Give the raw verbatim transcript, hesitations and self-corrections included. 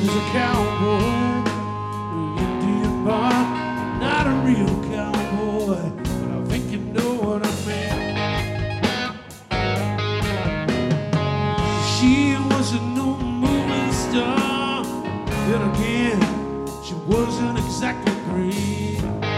was a cowboy, an Indian bar, not a real cowboy, but I think you know what I meant. She was a new movie star, then again, she wasn't exactly great.